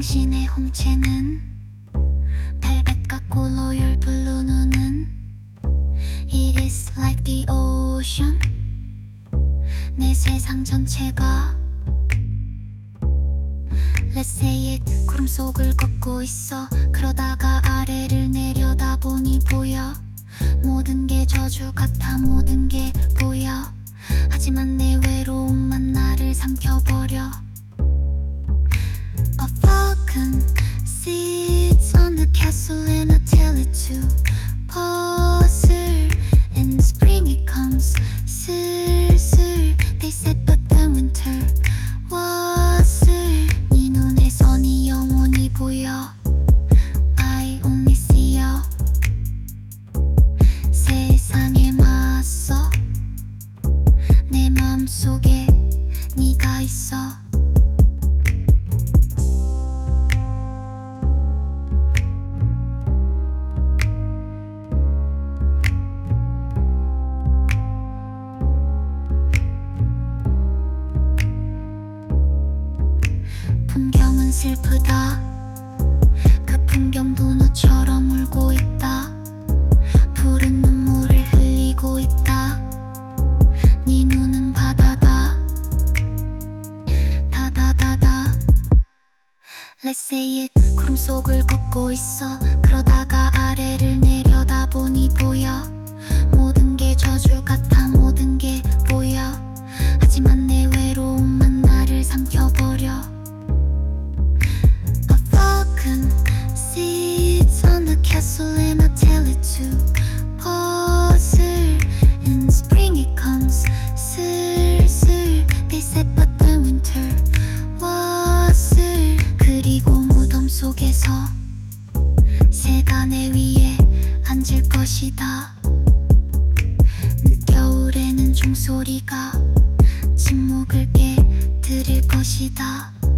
당신의 홍채는 벨벳 같고 로열 블루 눈은 It is like the ocean. 내 세상 전체가 Let's say it. 구름 속을 걷고 있어. 그러다가 아래를 내려다보니 보여. 모든 게 저주 같아. 모든 게 보여. 하지만 내 외로움만 나를 삼켜버려. A falcon sits on the castle and I tell it to pause. In spring it comes 슬슬. They said but then winter was. 네 눈에서 네 영혼이 보여. I only see you. 세상에 맞서 내 맘속에 네가 있어. 풍경은 슬프다. 그 풍경도 너처럼 울고 있다. 푸른 눈물을 흘리고 있다. 네 눈은 바다다. 다다다다. Let's say it. 구름 속을 걷고 있어. 그러다가 아래를 내려다보니 보여. 모든 게 저주 같아. 모든 게 보여. 하지만 내 외로움만 나를 삼켜버려. Sits on the castle and I tell it to pause. In spring it comes 슬슬. They said but then winter was. 그리고 무덤 속에서 새가 내 위에 앉을 것이다. 늦겨울에는 종소리가 침묵을 깨뜨릴 것이다.